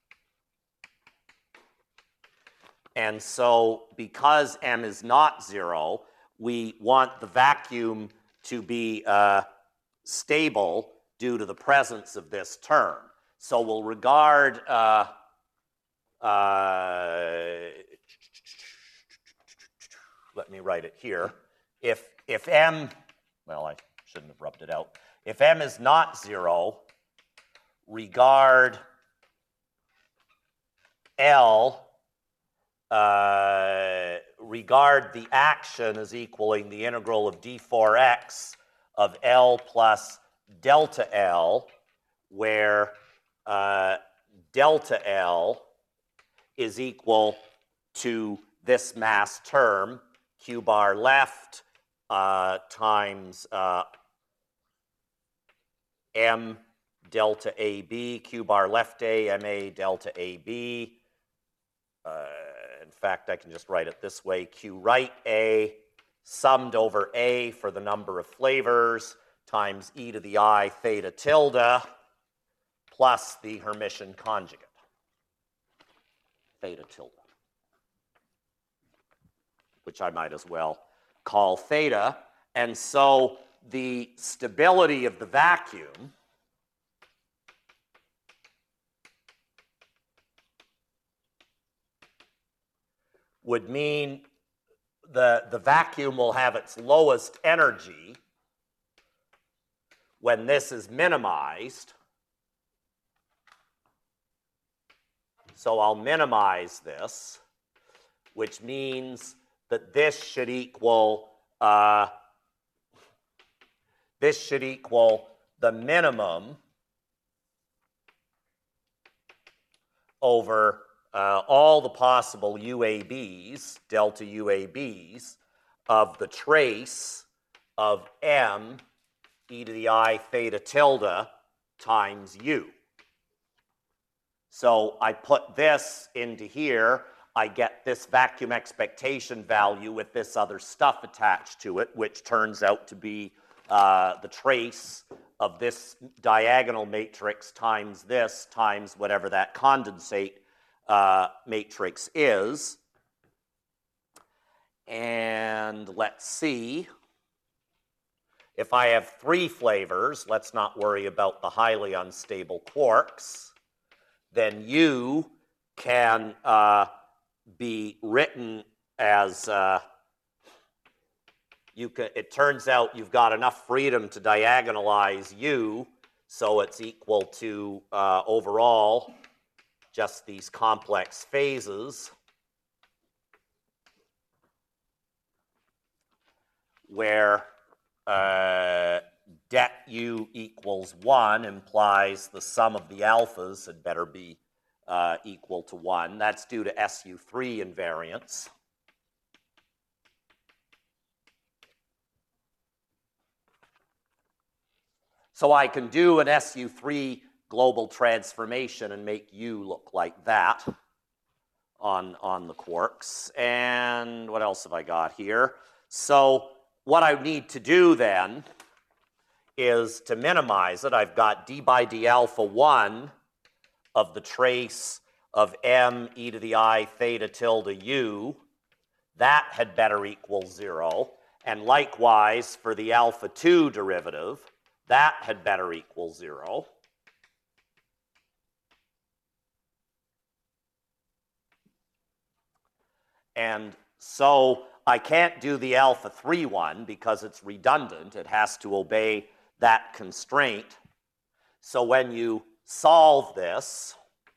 And so because m is not 0, we want the vacuum to be stable due to the presence of this term. So we'll regard let me write it here. If m, well, I shouldn't have rubbed it out. If m is not 0, regard L, regard the action as equaling the integral of d4x of L plus delta L, where delta L is equal to this mass term, q bar left times m delta AB, q bar left A, MA delta AB. In fact, I can just write it this way, q right A summed over A for the number of flavors times e to the I theta tilde plus the Hermitian conjugate, theta tilde, which I might as well call theta. And so the stability of the vacuum would mean the vacuum will have its lowest energy when this is minimized. So I'll minimize this, which means that this should equal the minimum over all the possible UABs, delta UABs, of the trace of m e to the I theta tilde times u. So I put this into here, I get this vacuum expectation value with this other stuff attached to it, which turns out to be the trace of this diagonal matrix times this times whatever that condensate matrix is. And let's see. If I have 3 flavors, let's not worry about the highly unstable quarks, then U can be written as, it turns out you've got enough freedom to diagonalize U, so it's equal to overall just these complex phases, where det U equals 1 implies the sum of the alphas had better be equal to 1. That's due to SU3 invariance. So I can do an SU3 global transformation and make U look like that on the quarks. And what else have I got here? So what I need to do then is to minimize it. I've got d by d alpha 1 of the trace of m e to the I theta tilde u. That had better equal 0. And likewise for the alpha 2 derivative, that had better equal 0. And so I can't do the alpha 3 one because it's redundant. It has to obey that constraint. So when you solve this,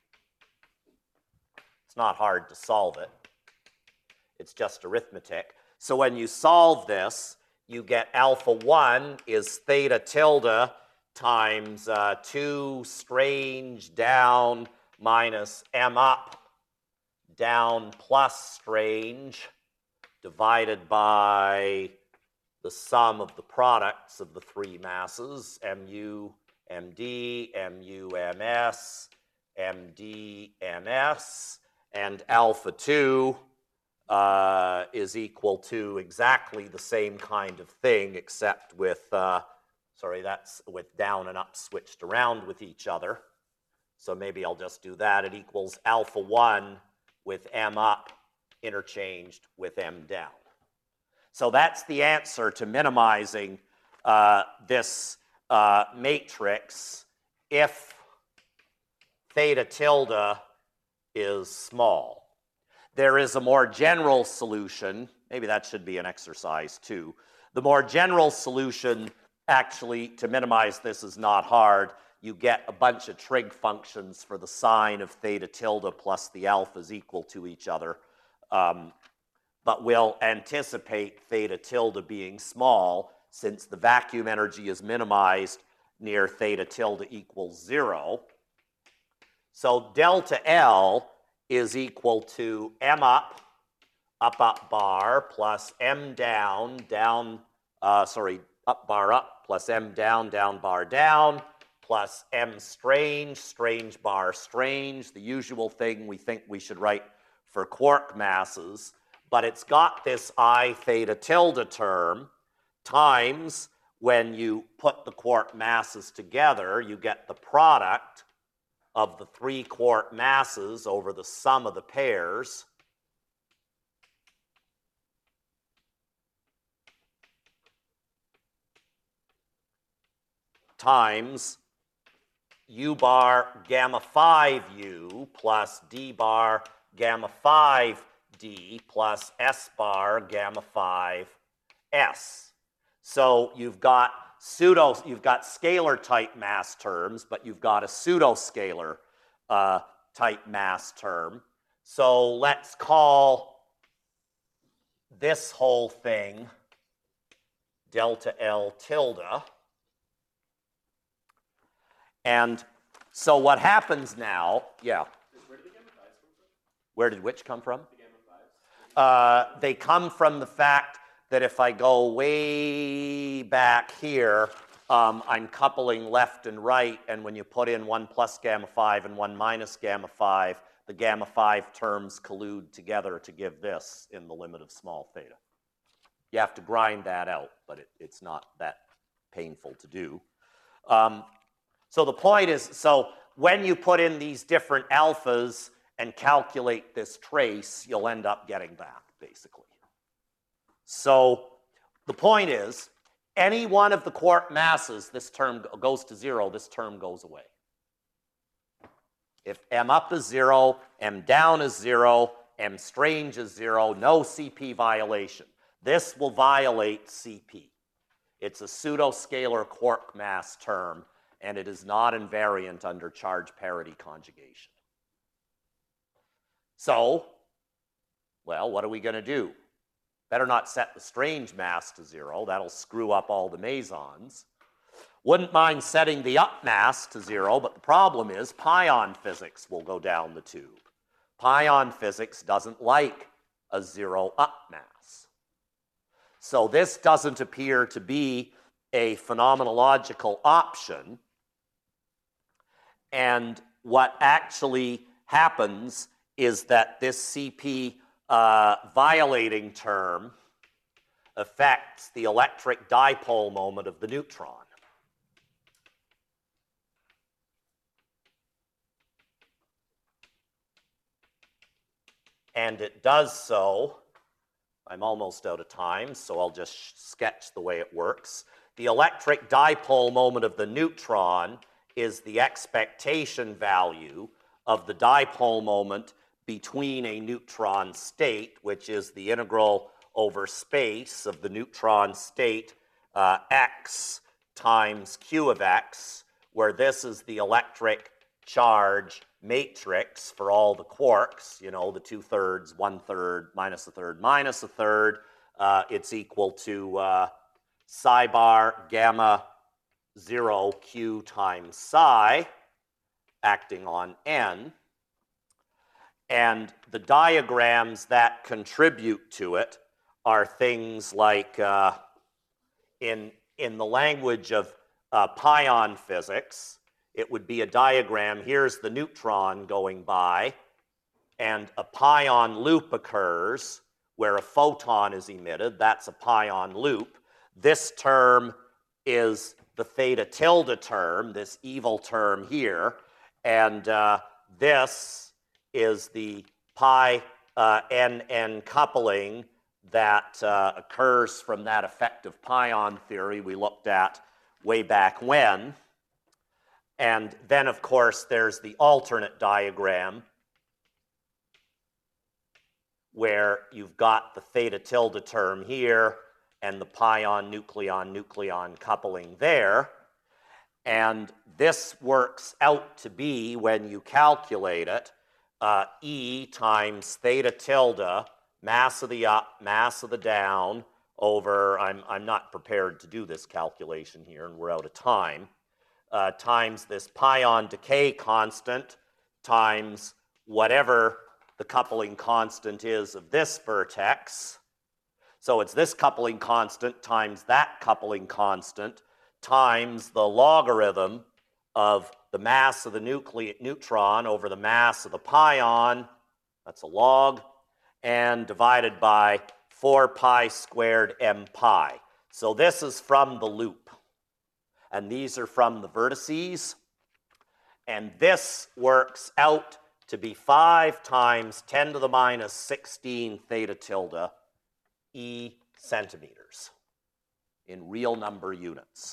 it's not hard to solve it. It's just arithmetic. So when you solve this, you get alpha 1 is theta tilde times 2 strange down minus m up down plus strange divided by the sum of the products of the 3 masses, mu, md, mu, ms, md, ms, and alpha 2 is equal to exactly the same kind of thing, except with, that's with down and up switched around with each other. So maybe I'll just do that. It equals alpha 1 with m up interchanged with m down. So that's the answer to minimizing this matrix if theta tilde is small. There is a more general solution. Maybe that should be an exercise too. The more general solution, actually, to minimize this is not hard. You get a bunch of trig functions for the sine of theta tilde plus the alphas equal to each other. But we'll anticipate theta tilde being small since the vacuum energy is minimized near theta tilde equals 0. So delta L is equal to m up, up bar, plus m down, up bar up, plus m down, down bar down, plus m strange, strange bar strange, the usual thing we think we should write for quark masses. But it's got this I theta tilde term times when you put the quark masses together, you get the product of the 3 quark masses over the sum of the pairs times u bar gamma 5u plus d bar gamma 5d plus s bar gamma 5s. So you've got scalar type mass terms, but you've got a pseudo-scalar type mass term. So let's call this whole thing delta L tilde. And so what happens now, yeah. Where did the gamma 5s come from? Where did which come from? The gamma 5s? They come from the fact that if I go way back here, I'm coupling left and right, and when you put in 1 plus gamma 5 and 1 minus gamma 5, the gamma 5 terms collude together to give this in the limit of small theta. You have to grind that out, but it's not that painful to do. So the point is, so when you put in these different alphas and calculate this trace, you'll end up getting that, basically. So the point is, any one of the quark masses, this term goes to 0, this term goes away. If m up is 0, m down is 0, m strange is 0, no CP violation. This will violate CP. It's a pseudo-scalar quark mass term, and it is not invariant under charge parity conjugation. So, well, what are we going to do? Better not set the strange mass to 0. That'll screw up all the mesons. Wouldn't mind setting the up mass to 0, but the problem is pion physics will go down the tube. Pion physics doesn't like a 0 up mass. So this doesn't appear to be a phenomenological option. And what actually happens is that this CP violating term affects the electric dipole moment of the neutron. And it does so, I'm almost out of time, so I'll just sketch the way it works. The electric dipole moment of the neutron is the expectation value of the dipole moment between a neutron state, which is the integral over space of the neutron state x times q of x, where this is the electric charge matrix for all the quarks, you know, the 2/3, 1/3, minus a third, minus a third. It's equal to psi bar gamma 0 q times psi acting on n. And the diagrams that contribute to it are things like, in the language of pion physics, it would be a diagram. Here's the neutron going by, and a pion loop occurs where a photon is emitted. That's a pion loop. This term is the theta tilde term, this evil term here, and this is the pi n coupling that occurs from that effective pion theory we looked at way back when. And then, of course, there's the alternate diagram where you've got the theta tilde term here and the pion nucleon nucleon coupling there. And this works out to be, when you calculate it, E times theta tilde, mass of the up, mass of the down, over, I'm not prepared to do this calculation here, and we're out of time, times this pion decay constant times whatever the coupling constant is of this vertex. So it's this coupling constant times that coupling constant times the logarithm of the mass of the neutron over the mass of the pion, that's a log, and divided by 4 pi squared m pi. So this is from the loop, and these are from the vertices, and this works out to be 5 times 10 to the minus 16 theta tilde E centimeters in real number units.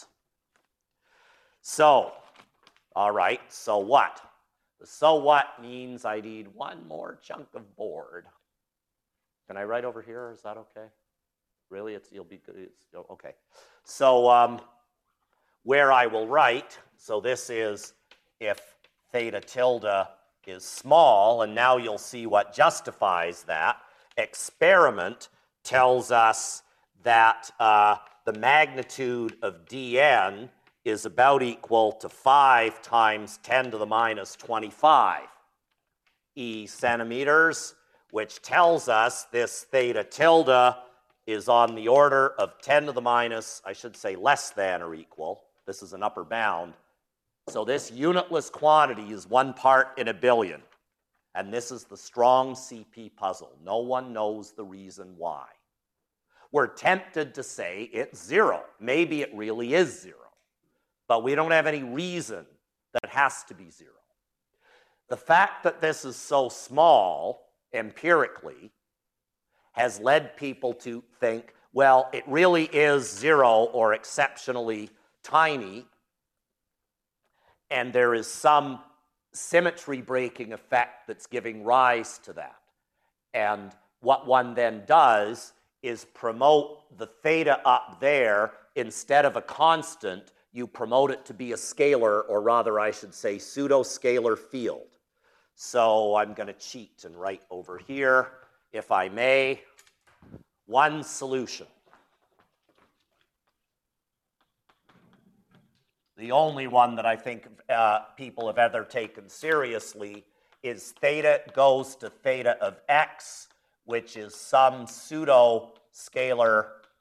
So, all right, so what? The so what means I need one more chunk of board. Can I write over here, or is that okay? Really, you'll be good, okay. So where I will write, so this is if theta tilde is small, and now you'll see what justifies that. Experiment tells us that the magnitude of dn is about equal to 5 times 10 to the minus 25 E centimeters, which tells us this theta tilde is on the order of 10 to the minus, I should say less than or equal. This is an upper bound. So this unitless quantity is 1 part in a billion. And this is the strong CP puzzle. No one knows the reason why. We're tempted to say it's 0. Maybe it really is 0. But we don't have any reason that it has to be 0. The fact that this is so small, empirically, has led people to think, well, it really is 0 or exceptionally tiny, and there is some symmetry breaking effect that's giving rise to that. And what one then does is promote the theta up there. Instead of a constant, you promote it to be a scalar, or rather I should say pseudo-scalar field. So I'm going to cheat and write over here, if I may, one solution. The only one that I think people have ever taken seriously is theta goes to theta of x, which is some pseudo-scalar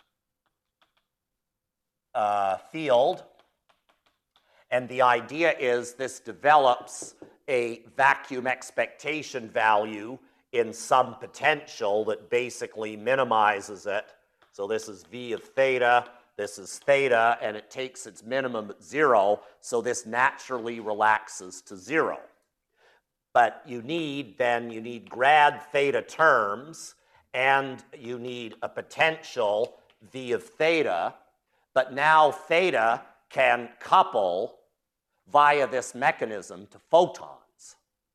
field. And the idea is this develops a vacuum expectation value in some potential that basically minimizes it. So this is V of theta, this is theta, and it takes its minimum at 0, so this naturally relaxes to 0. But you need grad theta terms, and you need a potential V of theta, but now theta can couple via this mechanism to photons.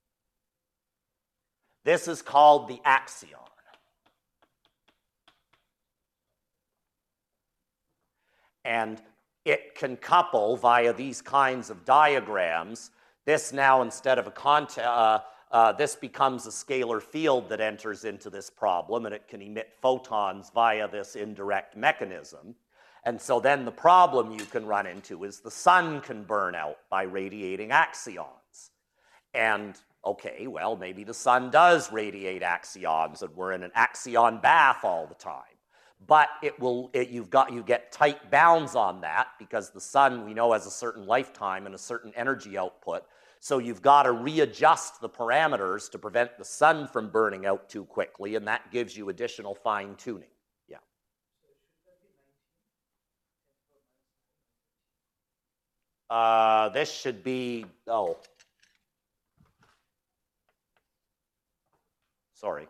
This is called the axion. And it can couple via these kinds of diagrams. This now, instead of this becomes a scalar field that enters into this problem, and it can emit photons via this indirect mechanism. And so then the problem you can run into is the sun can burn out by radiating axions. And okay, well, maybe the sun does radiate axions and we're in an axion bath all the time. But you get tight bounds on that because the sun, we know, has a certain lifetime and a certain energy output. So you've got to readjust the parameters to prevent the sun from burning out too quickly, and that gives you additional fine tuning. This should be, sorry.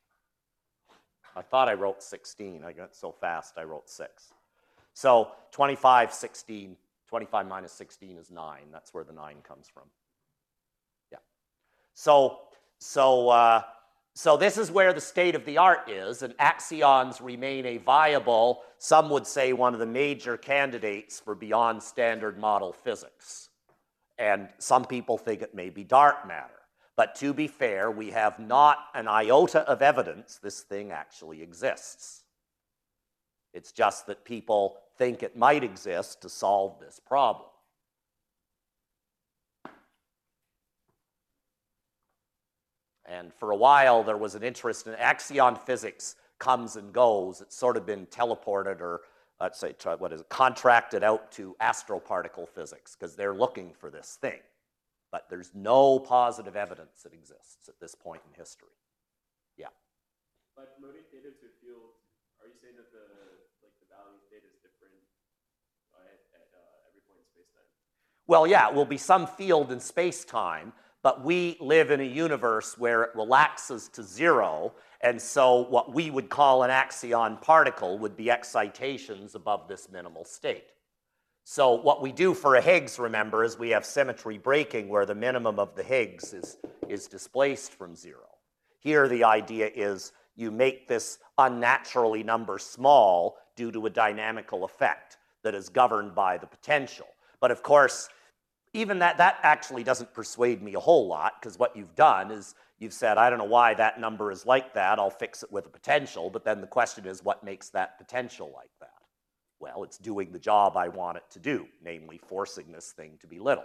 I thought I wrote 16. I got so fast I wrote 6. So 25 minus 16 is 9. That's where the 9 comes from. Yeah. So So this is where the state of the art is, and axions remain a viable, some would say one of the major candidates for beyond standard model physics. And some people think it may be dark matter. But to be fair, we have not an iota of evidence this thing actually exists. It's just that people think it might exist to solve this problem. And for a while, there was an interest in axion physics comes and goes. It's sort of been teleported or, let's say, contracted out to astroparticle physics because they're looking for this thing. But there's no positive evidence it exists at this point in history. Yeah. By promoting theta to a field, are you saying that the value of theta is different at every point in space-time? Well, yeah, it will be some field in space-time, but we live in a universe where it relaxes to zero, and so what we would call an axion particle would be excitations above this minimal state. So what we do for a Higgs, remember, is we have symmetry breaking where the minimum of the Higgs is displaced from zero. Here the idea is you make this unnaturally number small due to a dynamical effect that is governed by the potential. But of course, even that actually doesn't persuade me a whole lot, because what you've done is you've said, I don't know why that number is like that, I'll fix it with a potential, but then the question is, what makes that potential like that? Well, it's doing the job I want it to do, namely forcing this thing to be little.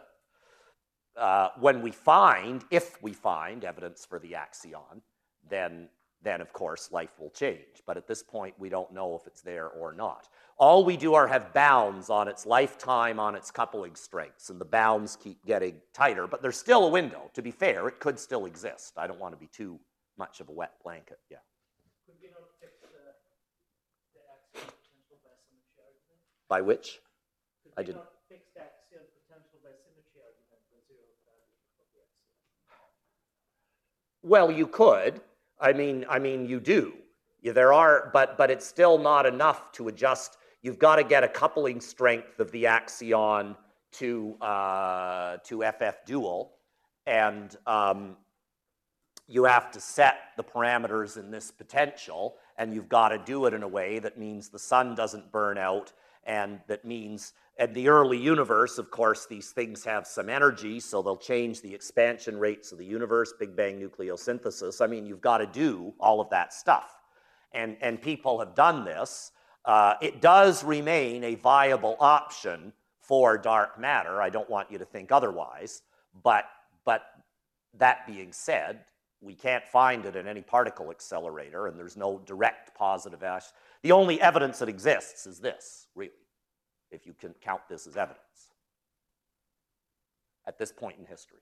If we find evidence for the axion, then of course life will change. But at this point, we don't know if it's there or not. All we do are have bounds on its lifetime, on its coupling strengths, and the bounds keep getting tighter, but there's still a window. To be fair, it could still exist. I don't want to be too much of a wet blanket, yeah. Could we not fix the axion potential by symmetry argument? By which? Could we not fix the axion potential by symmetry argument for zero value of the axion? Well, you could. I mean, you do. There are, but it's still not enough to adjust. You've got to get a coupling strength of the axion to FF dual, and you have to set the parameters in this potential, and you've got to do it in a way that means the sun doesn't burn out, and that means, in the early universe, of course, these things have some energy, so they'll change the expansion rates of the universe, Big Bang nucleosynthesis. I mean, you've got to do all of that stuff. And people have done this. It does remain a viable option for dark matter. I don't want you to think otherwise. But that being said, we can't find it in any particle accelerator, and there's no direct positive ash. The only evidence that exists is this, really, if you can count this as evidence at this point in history.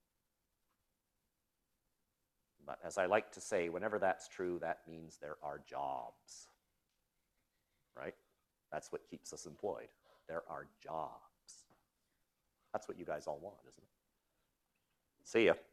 But as I like to say, whenever that's true, that means there are jobs, right? That's what keeps us employed. There are jobs. That's what you guys all want, isn't it? See ya.